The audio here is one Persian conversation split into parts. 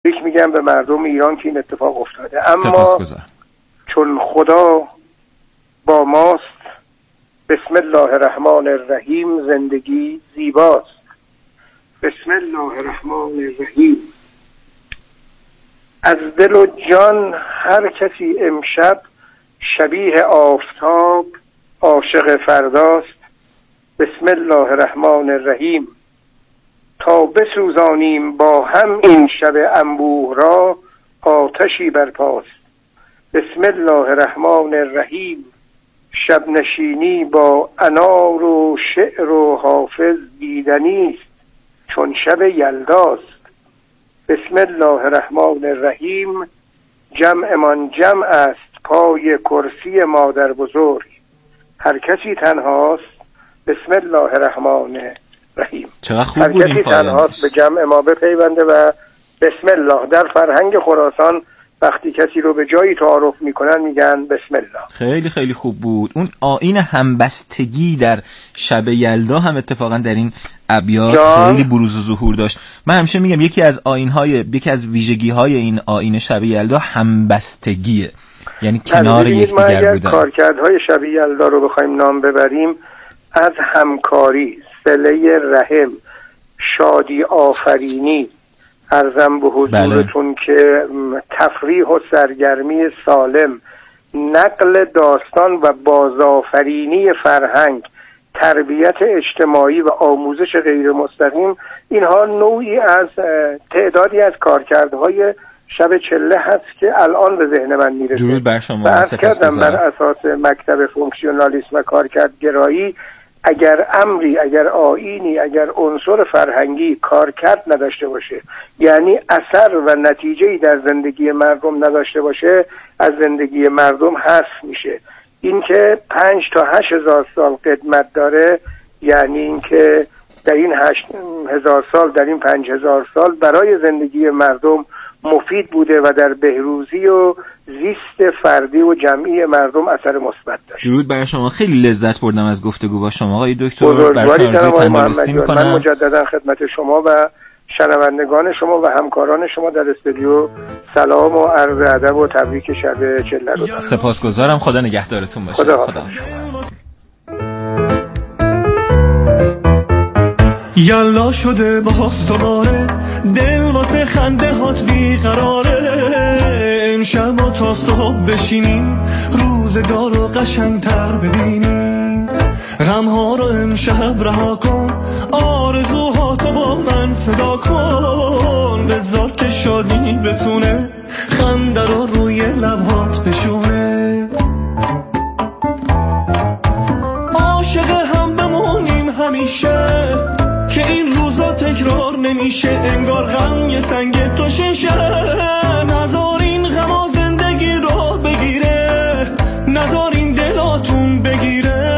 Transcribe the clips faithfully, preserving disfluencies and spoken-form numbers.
تبریک میگم به مردم ایران که این اتفاق افتاده. اما چون خدا با ماست، بسم الله الرحمن الرحیم، زندگی زیباست. بسم الله الرحمن الرحیم. از دل و جان هر کسی امشب شبیه آفتاب عاشق فرداست. بسم الله الرحمن الرحیم. تا بسوزانیم با هم این شب انبوه را، آتشی برپاست. بسم الله الرحمن الرحیم. شب نشینی با انار و شعر و حافظ دیدنیست، چون شب یلداست. بسم الله الرحمن الرحیم. جمعمان جمع است پای کرسی مادر بزرگ، هر کسی تنهاست. بسم الله الرحمن الرحیم. چقدر خوب هر بود کسی این تنهاست به جمع ما بپیونده و بسم الله. در فرهنگ خراسان وقتی کسی رو به جایی تعارف میکنن میگن بسم الله. خیلی خیلی خوب بود. اون آیین همبستگی در شب یلدا هم اتفاقا در این ابیات خیلی بروز و ظهور داشت. من همیشه میگم یکی از آیین‌های یکی از ویژگی‌های این آیین شب یلدا همبستگیه، یعنی کنار یکدیگر بودن. کارکردهای شب یلدا رو بخوایم نام ببریم، از همکاری، صله رحم، شادی آفرینی، عرضم به حضورتون بله. که تفریح و سرگرمی سالم، نقل داستان و بازآفرینی فرهنگ، تربیت اجتماعی و آموزش غیر مستقیم، اینها نوعی از تعدادی از کارکردهای شب چله هست که الان به ذهن من میرسه. درود بر شما. بحث کردم بر اساس مکتب فونکسیونالیسم و کارکردگرایی، اگر امری، اگر آیینی، اگر عنصر فرهنگی کارکرد نداشته باشه، یعنی اثر و نتیجه‌ای در زندگی مردم نداشته باشه، از زندگی مردم حذف میشه. این که پنج تا هشت هزار سال قدمت داره، یعنی این که در این هشت هزار سال، در این پنج هزار سال برای زندگی مردم مفید بوده و در بهروزی و زیست فردی و جمعی مردم اثر مثبت داشت. درود بر شما. خیلی لذت بردم از گفتگو با شما آقای دکتر. برای تمامیستی میکنم. من مجددا خدمت شما و شنوندگان شما و همکاران شما در استودیو سلام و عرض ادب و تبریک شب چله رو دارم. سپاسگزارم. خدا نگهدارتون باشه. خدا, خدا. یلا شده باز دوباره، دل واسه خنده هات بیقراره. امشب تا صبح بشینیم، روزگار رو قشنگتر ببینیم. غمها رو امشب رها کن، آرزوهاتو با من صدا کن. بذار که شادی بتونه خنده رو روی لبات بشونه. عاشق هم بمونیم همیشه، که این روزا تکرار نمیشه. انگار غم یه سنگ تو شیشه، نذار این غما زندگی رو بگیره، نذار این دلاتون بگیره.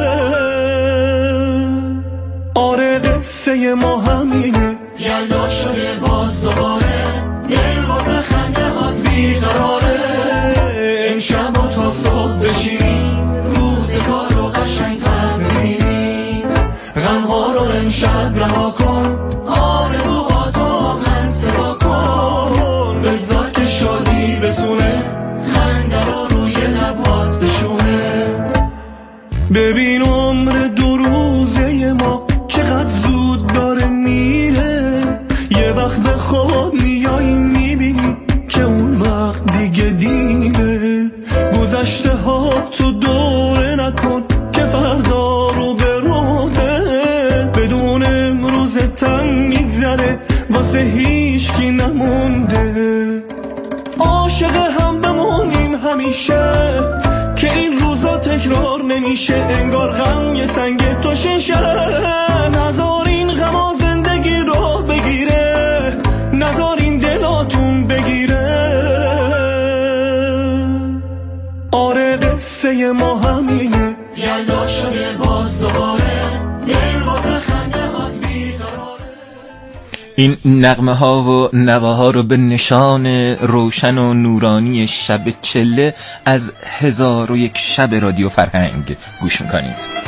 آره قصه ما همینه، یلدا شده باز دوباره، دل واسه خنده هات بیقراره. امشب تا صبح بشینیم، روزگار رو قشنگتر ببینیم. غمها رو امشب رها کن، آرزوهاتو با من صدا کن. بذار که شادی بتونه خنده رو روی لبات بشونه. ببین عمر دو روزه ما چقدر زود داره میره. یه وقت به خود میای میبینی که اون وقت دیگه دیره. گذشته ها تو دوره نکن که فردا رو به روته. بدون امروز تم میگذره واسه هیچ کی نمونده. عاشق هم بمونیم همیشه، که این روزا تکرار نمیشه. انگار غم یه سنگ تو شیشه، نذار این غما زندگی رو بگیره، نذار این دلاتون بگیره. آره قصه ما همینه، یلدا شده باز دوباره، دل واسه خنده هات بیقراره. این نغمه ها و نواها رو به نشان روشن و نورانی شب چله از هزار و یک شب رادیو فرهنگ گوش میکنید.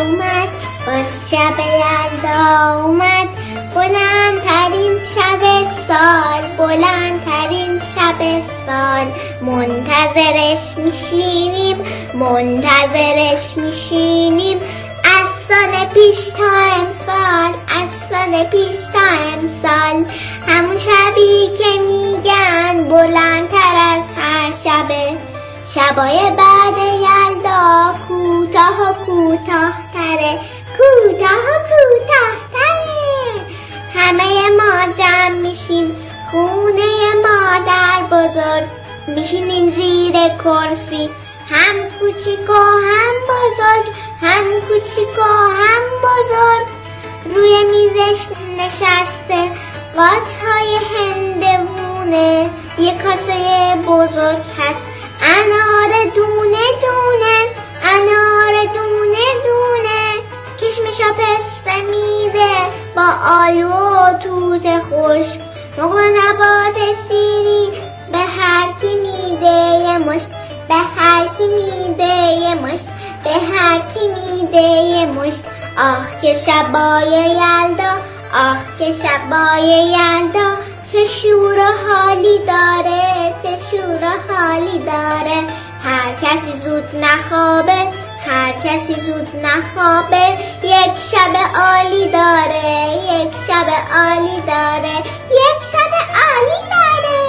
اومد، باز شب یلدا اومد، بلندترین شب سال، بلندترین شب سال. منتظرش میشینیم، منتظرش میشینیم، از سال پیش تا امسال، از سال پیش تا امسال. همون شبی که میگن بلندتر از هر شبه، شبای بعد یلدا کوتاه و کوتاه تره، کوتاه و کوتاه تره. همه ما جمع میشیم خونه مادر بزرگ، میشینیم زیر کرسی، هم کوچیک و هم بزرگ، هم کوچیک و هم بزرگ. روی میزش نشسته قاچهای هندوونه، یه کاسه بزرگ هست انار دونه دونه، انار دونه دونه. کشمش و پسته میده با آلو و توت خشک، نقل و نبات شیری به هر کی میده یه مشت، به هر کی میده یه مشت، به هر کی میده یه مشت. آخ که شبای یلدا، آخ که شبای یلدا، چه شور و حالی داره، چه شور و حالی داره. هر کسی زود نخوابه، هر کسی زود نخوابه، یک شب عالی داره، یک شب عالی داره، یک شب عالی داره.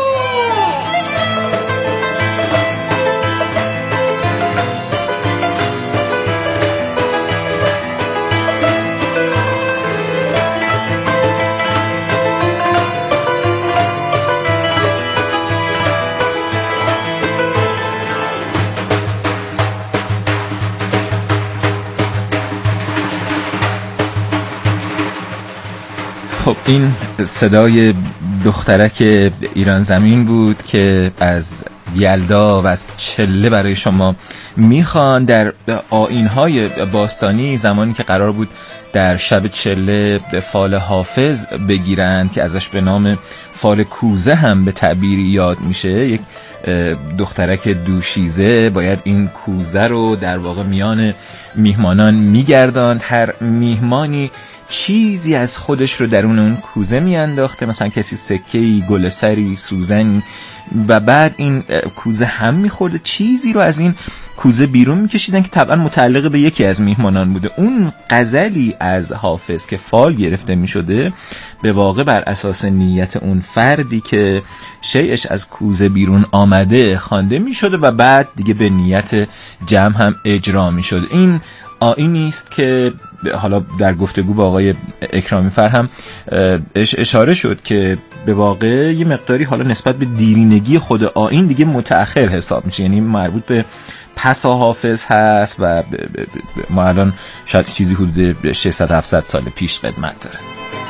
خب این صدای دخترک ایران زمین بود که از یلدا و از چله برای شما میخوان. در آیین‌های باستانی زمانی که قرار بود در شب چله فال حافظ بگیرند که ازش به نام فال کوزه هم به تعبیری یاد میشه، یک دخترک دوشیزه باید این کوزه رو در واقع میان میهمانان میگرداند. هر میهمانی چیزی از خودش رو درون اون کوزه میانداخته، مثلا کسی سکه‌ای، گلسری، سوزنی، و بعد این کوزه هم میخورده، چیزی رو از این کوزه بیرون میکشیدن که طبعا متعلق به یکی از میهمانان بوده. اون غزلی از حافظ که فال گرفته میشده به واقع بر اساس نیت اون فردی که شیعش از کوزه بیرون آمده خوانده میشده و بعد دیگه به نیت جمع هم اجرا میشده. این آیینی است که حالا در گفتگو با آقای اکرامی فر هم اشاره شد که به واقع یه مقداری حالا نسبت به دیرینگی خود آیین دیگه متأخر حساب میشه، یعنی مربوط به پسا حافظ هست و ما الان شاید چیزی حدود ششصد هفتصد سال پیش قدمت داره.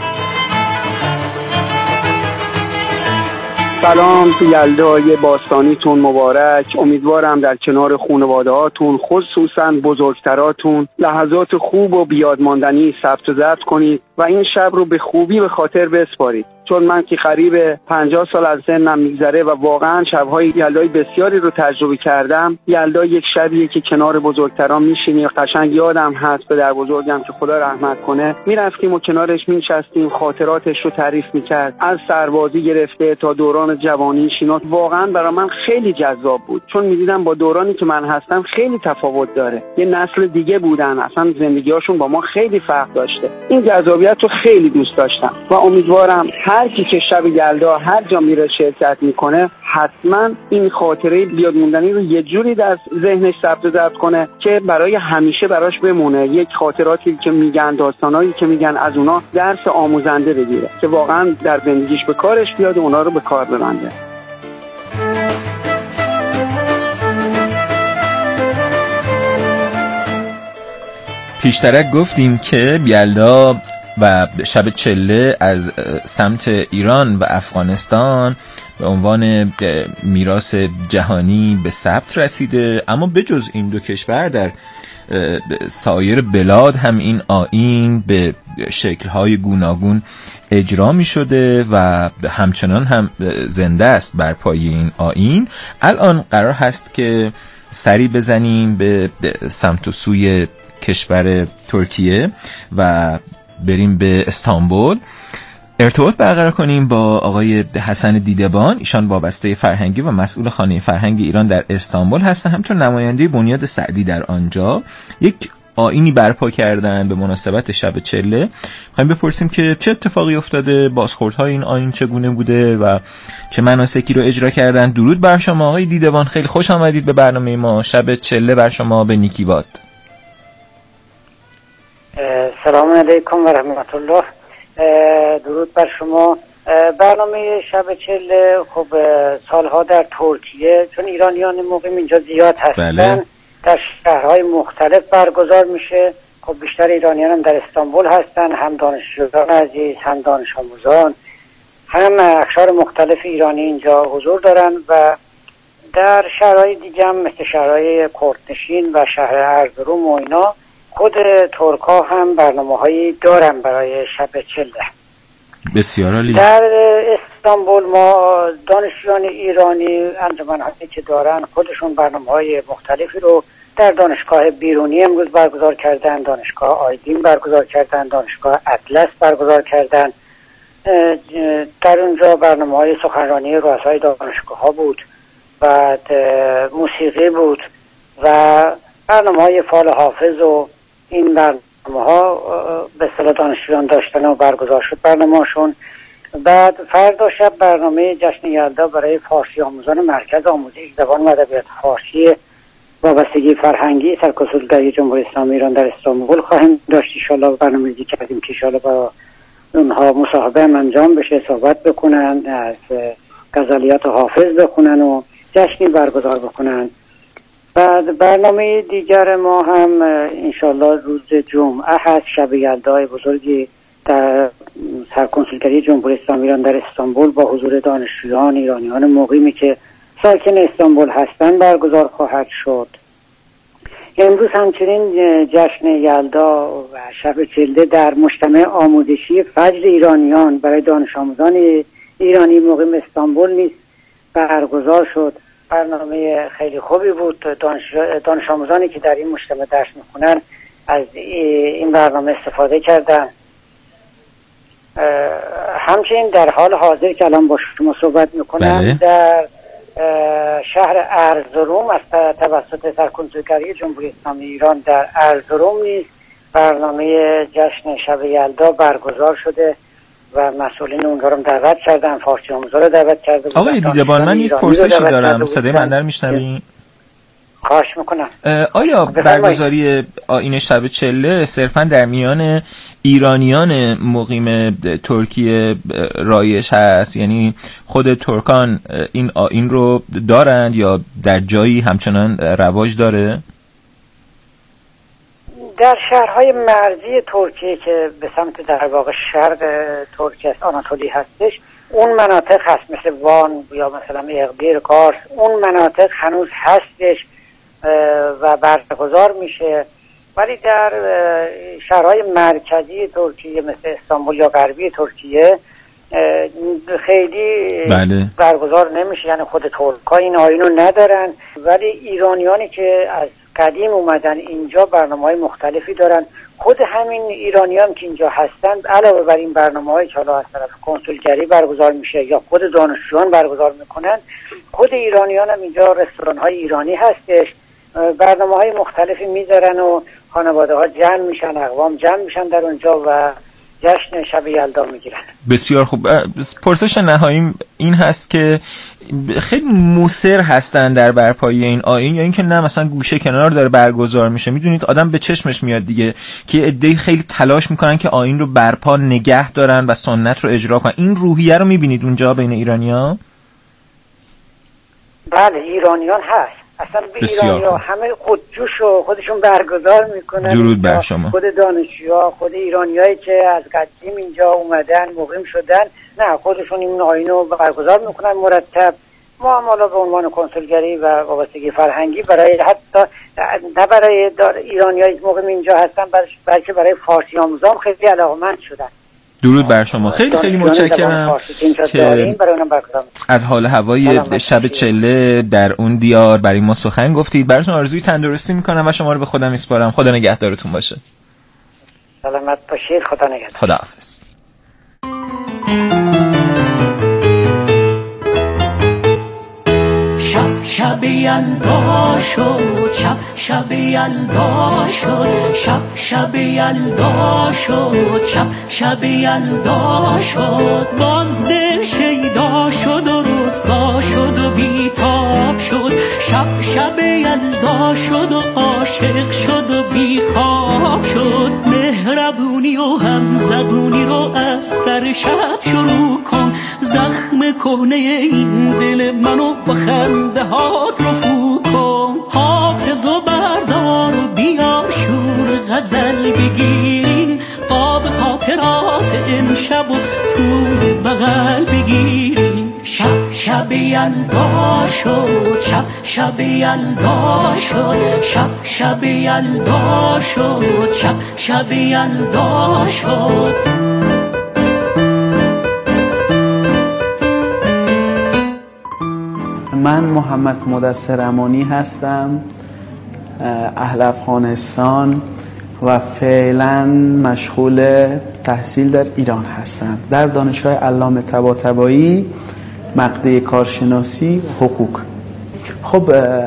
سلام، تو یلدای باستانیتون مبارک. امیدوارم در کنار خانواده هاتون، خصوصا بزرگتراتون، لحظات خوب و بیادماندنی ثبت و ضبط کنید و این شب رو به خوبی به خاطر بسپارید. چون من که قریب پنجاه سال از سنم میگذره و واقعا شب‌های یلدای بسیاری رو تجربه کردم، یلدا یک شبیه که کنار بزرگتران میشینی. قشنگ یادم هست پدر بزرگم که خدا رحمت کنه میرفتیم و کنارش میشستیم، خاطراتش رو تعریف میکرد، از سربازی گرفته تا دوران جوانیش. اینا واقعا برای من خیلی جذاب بود، چون میدیدم با دورانی که من هستم خیلی تفاوت داره، یه نسل دیگه بودن، اصلا زندگیاشون با ما خیلی فرق داشته. این جذابیت رو خیلی دوست داشتم و امیدوارم هر کی که شب یلدا هر جا میره شرکت میکنه حتما این خاطره بیادموندنی رو یه جوری در ذهنش ثبت و ضبط کنه که برای همیشه براش بمونه. یک خاطراتی که میگن، داستانایی که میگن، از اونا درس آموزنده بگیره که واقعا در زندگیش به کارش بیاد و اونا رو به کار ببنده. پیشترک گفتیم که یلدا و شب چله از سمت ایران و افغانستان به عنوان میراث جهانی به ثبت رسیده، اما بجز این دو کشور در سایر بلاد هم این آیین به شکل‌های گوناگون اجرا می شده و همچنان هم زنده است بر پای این آیین. الان قرار هست که سری بزنیم به سمت و سوی کشور ترکیه و بریم به استانبول ارتباط برقرار کنیم با آقای حسن دیدبان. ایشان وابسته فرهنگی و مسئول خانه فرهنگ ایران در استانبول هستن، همچون نماینده بنیاد سعدی در آنجا. یک آیینی برپا کردن به مناسبت شب چله. خواهیم بپرسیم که چه اتفاقی افتاده، بازخوردهای این آیین چگونه بوده و چه مناسکی رو اجرا کردن. درود بر شما آقای دیدبان، خیلی خوش آمدید به برنامه ما. شب چله بر شما به نیکی باد. سلام علیکم و رحمت الله. درود بر شما. برنامه شب چله خب سالها در ترکیه، چون ایرانیان مقیم اینجا زیاد هستن، بله. در شهرهای مختلف برگزار میشه. خب بیشتر ایرانیان هم در استانبول هستن، هم دانشجویان عزیز، هم دانش آموزان، هم اقشار مختلف ایرانی اینجا حضور دارن و در شهرهای دیگه هم مثل شهرهای کردنشین و شهر ارزروم و اینا خود ترکا هم برنامه‌هایی دارن برای شب چله. بسیار عالی. در استانبول ما دانشجویان ایرانی انجمن‌هایی که دارن خودشون برنامه‌های مختلفی رو در دانشگاه بیرونی امروز برگزار کردن، دانشگاه آیدین برگزار کردن، دانشگاه اطلس برگزار کردن. در اونجا برنامه‌های سخنرانی رؤسای دانشگاه‌ها بود، بعد موسیقی بود و برنامه‌های فال حافظ و این برنامه‌ها به اصطلاح دانشجویان داشتن و برگزار شد برنامه‌شون. بعد فردا شب برنامه جشن یلدا برای فارسی آموزان مرکز آموزش زبان و ادبیات فارسی وابستگی فرهنگی سرکنسولگری جمهوری اسلامی ایران در استانبول خواهیم داشت. ان شاءالله برنامه‌ریزی کردیم که ان شاءالله با اونها مصاحبه هم انجام بشه، صحبت بکنن، از غزلیات حافظ بخونن و جشنی برگزار بکنن. بعد برنامه دیگر ما هم انشالله روز جمعه هست، شب یلدای بزرگی در سرکنسولگری جمهوری اسلامی ایران در استانبول با حضور دانشجویان ایرانیان مقیمی که ساکن استانبول هستند برگزار خواهد شد. امروز همچنین جشن یلدا و شب چله در مجتمع آموزشی فجر ایرانیان برای دانش آموزان ایرانی مقیم استانبول نیز برگزار شد. برنامه خیلی خوبی بود. دانش, دانش آموزانی که در این مجتمع درس میخونن از این برنامه استفاده کردن. همچنین در حال حاضر که الان با شما صحبت میکنم بله. در شهر ارزروم از توسط سرکنسولگری جمهوری اسلامی ایران در ارزروم نیز برنامه جشن شب یلدا برگزار شده و مسئولین اونها رو دعوت کردن، فارسی آموزا رو دعوت کرده بودن. آقای دیدبان من یک پرسشی دارم، صدای من در میشنوین؟ خواهش میکنم. آیا برگزاری آیین شب چله صرفا در میان ایرانیان مقیم ترکیه رایج هست؟ یعنی خود ترکان این آیین رو دارند یا در جایی همچنان رواج داره؟ در شهرهای مرزی ترکیه که به سمت در واقع شرق ترکیه آناتولی هستش، اون مناطق هست مثل وان یا مثلا اغبیر کارس، اون مناطق هنوز هستش و برگزار میشه. ولی در شهرهای مرکزی ترکیه مثل استانبول یا غربی ترکیه خیلی بله. برگزار نمیشه، یعنی خود ترک‌ها این آیین رو ندارن، ولی ایرانیانی که از قدیم اومدن اینجا برنامه‌های مختلفی دارن. خود همین ایرانیان که اینجا هستند علاوه بر این برنامه‌هایی که حالا از طرف کنسولگری برگزار میشه یا خود دانشجویان برگزار میکنن، خود ایرانیان هم اینجا رستوران‌های ایرانی هستش، برنامه‌های مختلفی میذارن و خانواده‌ها جمع میشن، اقوام جمع میشن در اونجا و جشن شب یلدا میگیرن. بسیار خوب. پرسش نهاییم این هست که خیلی مصر هستن در برپایی این آیین یا اینکه نه مثلا گوشه کنار داره برگزار میشه؟ میدونید آدم به چشمش میاد دیگه که عده‌ای خیلی تلاش میکنن که آیین رو برپا نگه دارن و سنت رو اجرا کنن. این روحیه رو میبینید اونجا بین ایرانی‌ها؟ بله ایرانیان هست. اصلا به ایرانی‌ها همه خودجوش و خودشون برگزار میکنن. درود بر شما. خود دانشجوها، خود ایرانیایی که از قدیم اینجا اومدن مقیم شدن، نه خودشون این آیین رو برگزار میکنن مرتب. ما هم حالا به عنوان کنسولگری و وابستگی فرهنگی برای حتی نه برای ایرانیایی که مقیم اینجا هستن بلکه برای فارسی آموزان خیلی علاقمند شدن. درود بر شما. خیلی خیلی متشکرم که از حال هوای شب چله در اون دیار برای ما سخن گفتید. براتون آرزوی تندرستی میکنم و شما رو به خدا میسپارم. خدا نگهدارتون باشه. سلامت باشید. خدا نگهدار. خداحافظ. شب شب یلدا شد، شب شب یلدا شد، شب شب یلدا شد، شب شب یلدا شد. باز دل شیدا شد و رسوا شد و بیتاب شد. شب شب یلدا شد و عاشق شد و بیخواب شد. مهربونی و همزبونی رو از سر شب شروع کن. زخم کهنه این دل منو با خنده هات رفو کن. حافظ و بردار و بیار شور غزل بگیرین. قاب خاطرات امشب و تو بغل بگیرین. شب شب یلدا شد، شب شب یلدا شد، شب شب یلدا شد، شب شب یلدا شد. من محمد مدثر امانی هستم، اهل افغانستان و فعلا مشغول تحصیل در ایران هستم در دانشگاه علامه طباطبایی، مقطع کارشناسی حقوق. خب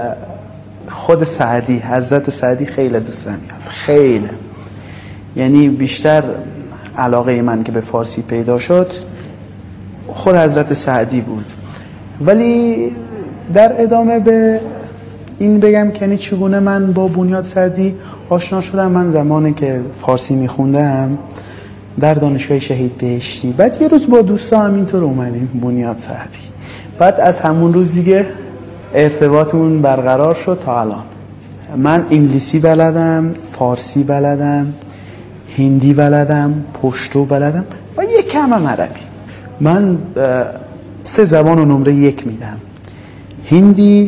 خود سعدی، حضرت سعدی خیلی دوست میاد، خیلی، یعنی بیشتر علاقه من که به فارسی پیدا شد خود حضرت سعدی بود. ولی در ادامه به این بگم که یعنی چگونه من با بنیاد سعدی آشنا شدم. من زمانی که فارسی میخوندم در دانشگاه شهید بهشتی، بعد یه روز با دوستا همینطور اومدیم بنیاد سعدی، بعد از همون روز دیگه ارتباطمون برقرار شد تا الان. من انگلیسی بلدم، فارسی بلدم، هندی بلدم، پشتو بلدم و یک کم هم عربی. من سه زبان رو نمره یک میدم: هندی،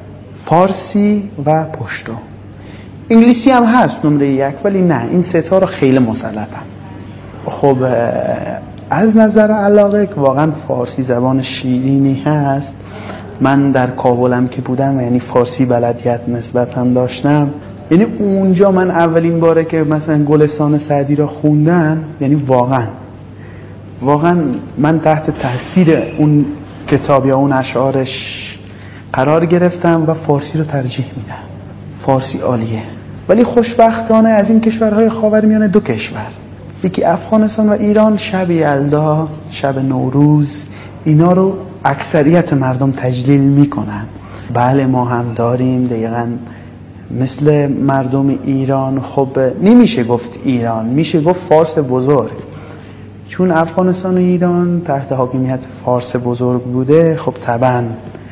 فارسی و پشتو. انگلیسی هم هست نمره یک، ولی نه، این سه تا رو خیلی مسلطم. خب از نظر علاقه که واقعا فارسی زبان شیرینی هست، من در کابلم که بودم یعنی فارسی بلدیت نسبتا داشتم. یعنی اونجا من اولین باره که مثلا گلستان سعدی رو خوندم، یعنی واقعا واقعا من تحت تاثیر اون کتاب یا اون اشعارش قرار گرفتم و فارسی رو ترجیح میدم. فارسی عالیه. ولی خوشبختانه از این کشورهای خاورمیانه دو کشور، یکی افغانستان و ایران، شب یلدا، شب نوروز، اینا رو اکثریت مردم تجلیل میکنن. بله ما هم داریم دقیقاً مثل مردم ایران. خب نمیشه گفت ایران، میشه گفت فارس بزرگ، چون افغانستان و ایران تحت حاکمیت فارس بزرگ بوده. خب طبعا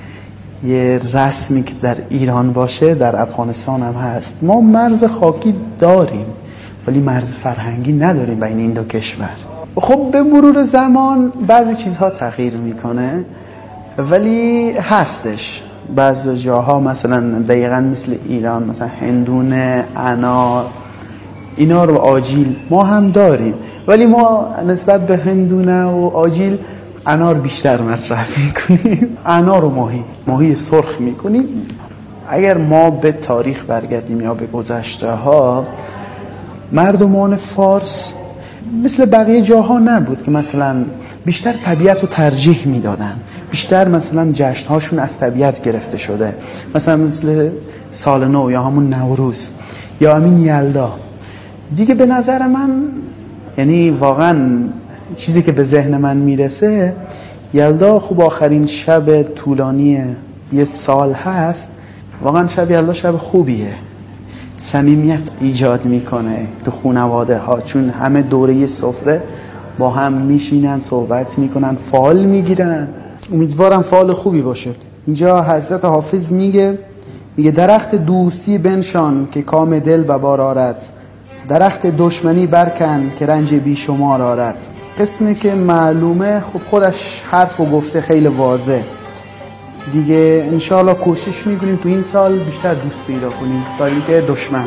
یه رسمی که در ایران باشه در افغانستان هم هست. ما مرز خاکی داریم ولی مرز فرهنگی نداریم بین این دو کشور. خب به مرور زمان بعضی چیزها تغییر میکنه ولی هستش. بعضی جاها مثلا دقیقاً مثل ایران مثلا هندونه، انار، اینا رو آجیل ما هم داریم، ولی ما نسبت به هندونه و آجیل انار بیشتر مصرف میکنیم. انار و ماهی ماهی سرخ میکنیم. اگر ما به تاریخ برگردیم یا به گذشته ها، مردمان فارس مثل بقیه جاها نبود که مثلا بیشتر طبیعت رو ترجیح میدادن، بیشتر مثلا جشنهاشون از طبیعت گرفته شده، مثلا مثل سال نو یا همون نوروز یا همین یلدا. دیگه به نظر من یعنی واقعا چیزی که به ذهن من میرسه، یلدا خوب آخرین شب طولانی یه سال هست. واقعا شب یلدا شب خوبیه، صمیمیت ایجاد میکنه تو خانواده ها، چون همه دوره یه سفره با هم میشینن، صحبت میکنن، فال میگیرن. امیدوارم فال خوبی باشه. اینجا حضرت حافظ میگه میگه درخت دوستی بنشان که کام دل ببار آرد، درخت دشمنی برکن که رنج بی شمار آرد. قسمی که معلومه خب خودش حرف و گفته خیلی واضح دیگه. انشاءالله کوشش میکنیم تو این سال بیشتر دوست پیدا کنیم تا اینکه دشمن.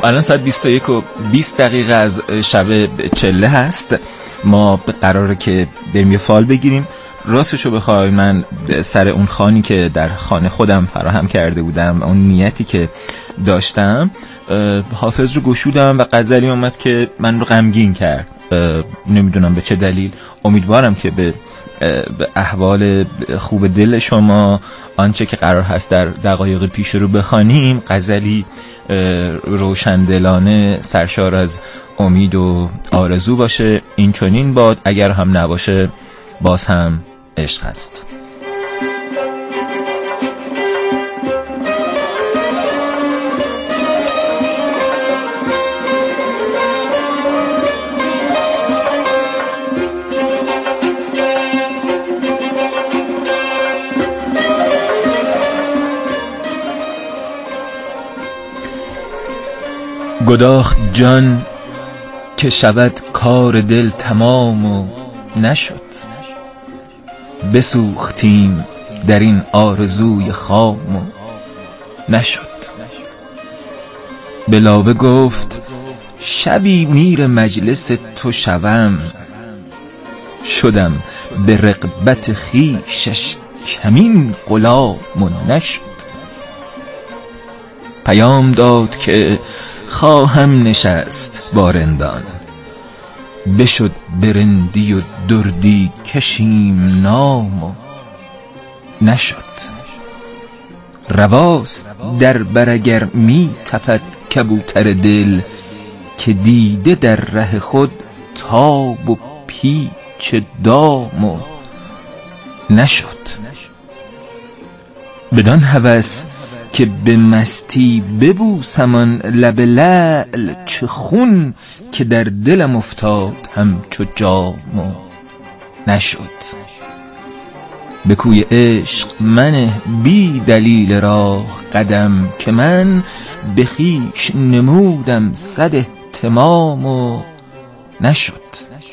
الان ساعت بیست و یک و بیست دقیقه از شب چله هست. ما قراره که بریم یه فال بگیریم. راستشو بخوای من سر اون خانی که در خانه خودم فراهم کرده بودم، اون نیتی که داشتم، حافظ رو گشودم و غزلی اومد که من رو غمگین کرد. نمیدونم به چه دلیل. امیدوارم که به به احوال خوب دل شما، آنچه که قرار هست در دقایق پیش رو بخوانیم، غزلی روشندلانه سرشار از امید و آرزو باشه. این چنین باد، اگر هم نباشه باز هم عشق هست. گداخت جان که شود کار دل تمام و نشد، بسوختیم در این آرزوی خام و نشد. به لابه گفت شبی میر مجلس تو شوم، شدم به رغبت خویشش کمین غلام و نشد. پیام داد که خواهم نشست با رندان، بشد برندی و دردی کشیم نام و نشد. رواست در برگر می تپد کبوتر دل، که دیده در ره خود تاب و پیچ دام و نشد. بدان هوس که به مستی ببوسمان لب لعل، چه خون که در دلم افتاد همچو جام و نشد. به کوی عشق منه بی دلیل راه قدم، که من به خویش نمودم صد اهتمام و نشد.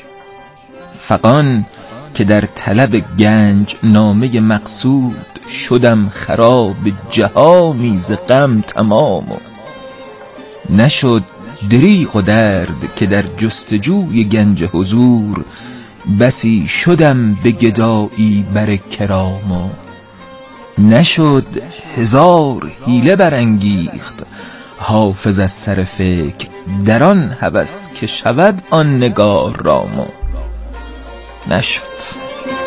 فغان که در طلب گنج نامه مقصود، شدم خراب جهانی ز غم تمام و نشد. دریغ و درد که در جستجوی گنج حضور، بسی شدم به گدایی بر کرام و نشد. هزار حیله برانگیخت حافظ از سر فکر، در آن هوس که شود آن نگار رام و نشد.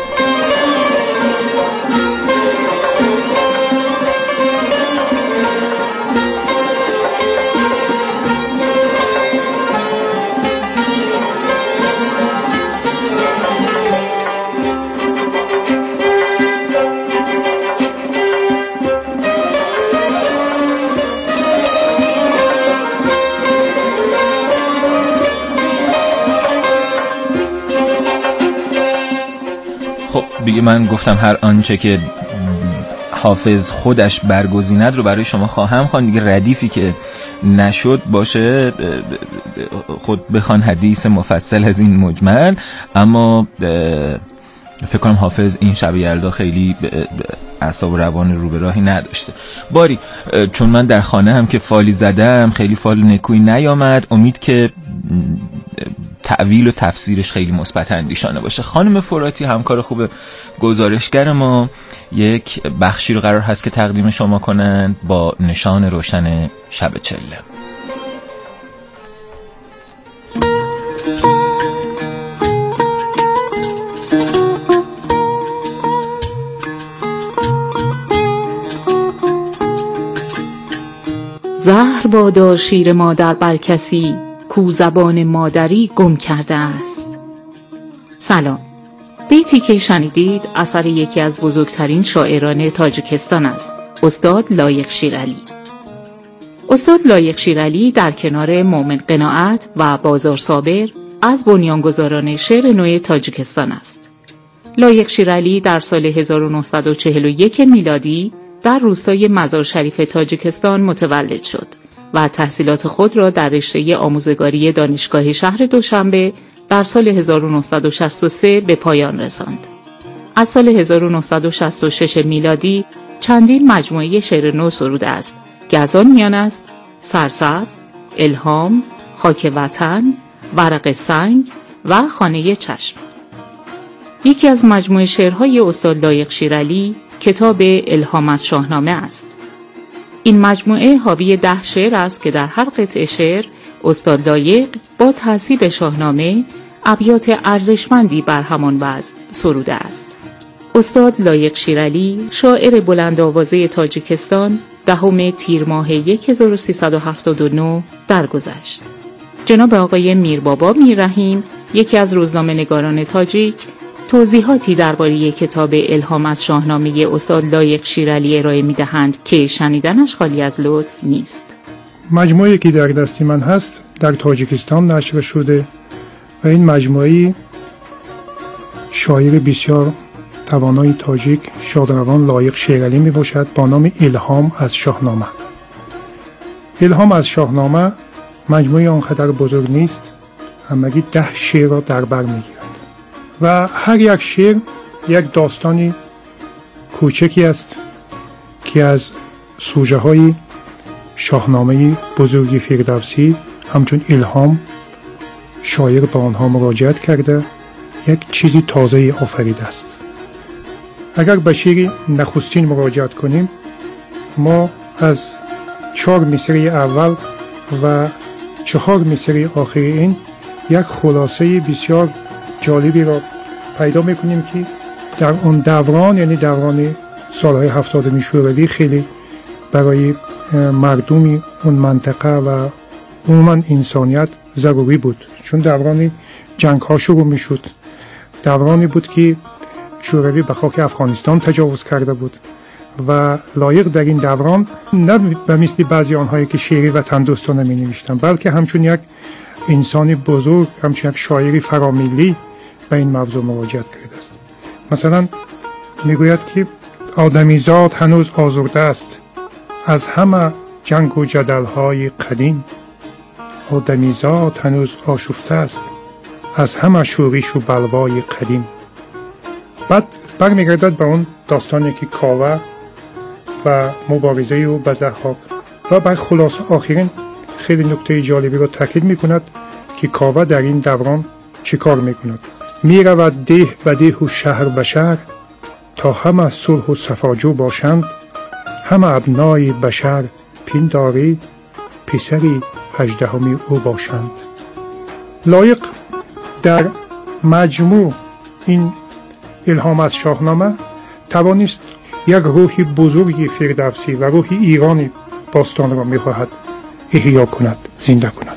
خب دیگه من گفتم هر آنچه که حافظ خودش برگزیند رو برای شما خواهم خوان دیگه. ردیفی که نشد باشه خود بخوان حدیث مفصل از این مجمل. اما فکر کنم حافظ این شب یلدا خیلی اعصاب و روان رو به راهی نداشته. باری چون من در خانه هم که فالی زدم خیلی فال نکوی نیامد، امید که تعویل و تفسیرش خیلی مثبت اندیشانه باشه. خانم فراتی همکار خوب گزارشگر ما یک بخشی رو قرار هست که تقدیم شما کنند با نشان روشن شب چله. زهر بادا شیر مادر بر کسی، کو زبان مادری گم کرده است. سلام. بیتی که شنیدید اثر یکی از بزرگترین شاعران تاجیکستان است، استاد لایق شیرعلی. استاد لایق شیرعلی در کنار مومن قناعت و بازار صابر از بنیانگذاران شعر نو تاجیکستان است. لایق شیرعلی در سال هزار و نهصد و چهل و یک میلادی در روستای مزار شریف تاجیکستان متولد شد و تحصیلات خود را در رشته آموزگاری دانشگاه شهر دوشنبه در سال هزار و نهصد و شصت و سه به پایان رساند. از سال هزار و نهصد و شصت و شش میلادی چندین مجموعه شعر نو سروده است که از آن میان است سرسبز، الهام، خاک وطن، ورق سنگ و خانه چشم. یکی از مجموعه شعرهای استاد لایق شیرعلی کتاب الهام از شاهنامه است. این مجموعه حاوی ده شعر است که در هر قطعه شعر استاد لایق با تأثیر شاهنامه ابیات ارزشمندی بر همان وضع سروده است. استاد لایق شیرعلی شاعر بلند آوازه تاجیکستان دهم تیر ماه هزار و سیصد و هفتاد و نه درگذشت. جناب آقای میربابا میررحیم، یکی از روزنامه نگاران تاجیک، توضیحاتی درباره کتاب الهام از شاهنامه استاد لایق شیرعلی ارائه می‌دهند که شنیدنش خالی از لطف نیست. مجموعه‌ای که در دستی من هست در تاجیکستان نشر شده و این مجموعه شاعر بسیار توانای تاجیک شادروان لایق شیرعلی می باشد با نام الهام از شاهنامه. الهام از شاهنامه مجموعه آنقدر بزرگ نیست، همگی ده شعر را در بر می گیرد و هر یک شعر یک داستانی کوچکی است که از سوژه های شاهنامه بزرگی فردوسی همچون الهام شاعر با آنها مراجعت کرده یک چیزی تازه آفریده است. اگر به شعر نخستین مراجعت کنیم، ما از چهار مصرع اول و چهار مصرع آخری این یک خلاصه بسیار جالبی را پیدا میکنیم که در اون دوران، یعنی دوران سالهای هفتادمی شوروی، خیلی برای مردمی اون منطقه و عموما انسانیت ضروری بود، چون دوران جنگ ها شروع میشد. دورانی بود که شوروی به خاک افغانستان تجاوز کرده بود و لایق در این دوران نه به مثل بعضی آنهایی که شعری وطن دوستانه می نوشتن، بلکه همچون یک انسان بزرگ، همچون یک شاعری فرامیلی به این موضوع مراجعت کرده است. مثلا میگوید که آدمیزاد هنوز آزرده است از همه جنگ و جدل‌های قدیم، آدمیزاد هنوز آشفته است از همه شورش و بلوای قدیم. بعد برمیگردد به اون داستانی که کاوه و مبارزه او به ضحاک و بر خلاصه آخرین خیلی نکته جالبی رو تاکید میکند که کاوه در این دوران چی کار میکند. میرود ده به ده و شهر به شهر تا همه صلح و صفاجو باشند، همه ابنای بشر پینداری پسری هجدهمی او باشند. لایق در مجموع این الهام از شاهنامه توانست یک روح بزرگی فردوسی و روح ایرانی باستان را میخواهد احیا کند، زنده کند.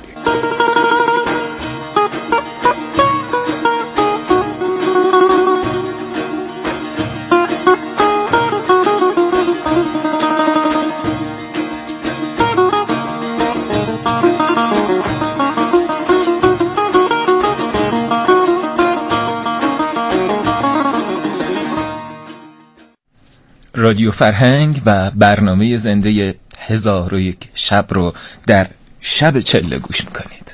رادیو فرهنگ و برنامه زنده هزار و یک شب رو در شب چله گوش میکنید.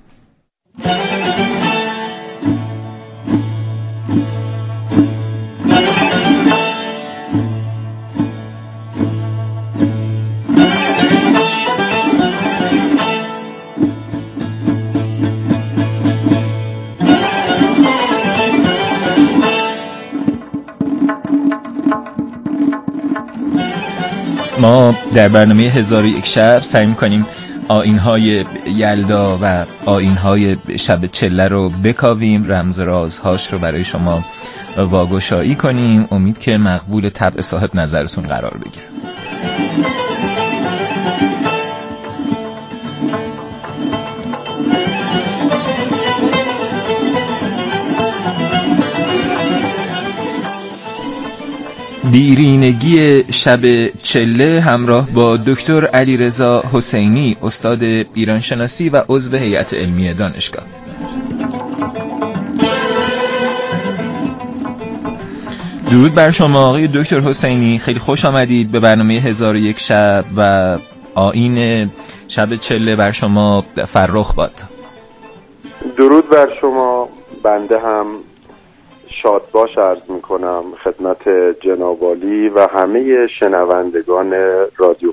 ما در برنامه هزار و یک شب سعی می‌کنیم آیین‌های یلدا و آیین‌های شب چله رو بکاویم، رمز رازهاش رو برای شما واگشایی کنیم. امید که مقبول طبع صاحب نظرتون قرار بگیره. دیرینگی شب چله همراه با دکتر علیرضا حسینی، استاد ایرانشناسی و عضو هیئت علمی دانشگاه. درود بر شما آقای دکتر حسینی، خیلی خوش آمدید به برنامه هزار و یک شب و آیین شب چله بر شما فرخ باد. درود بر شما، بنده هم شاد باش عرض میکنم خدمت جناب عالی و همه شنوندگان رادیو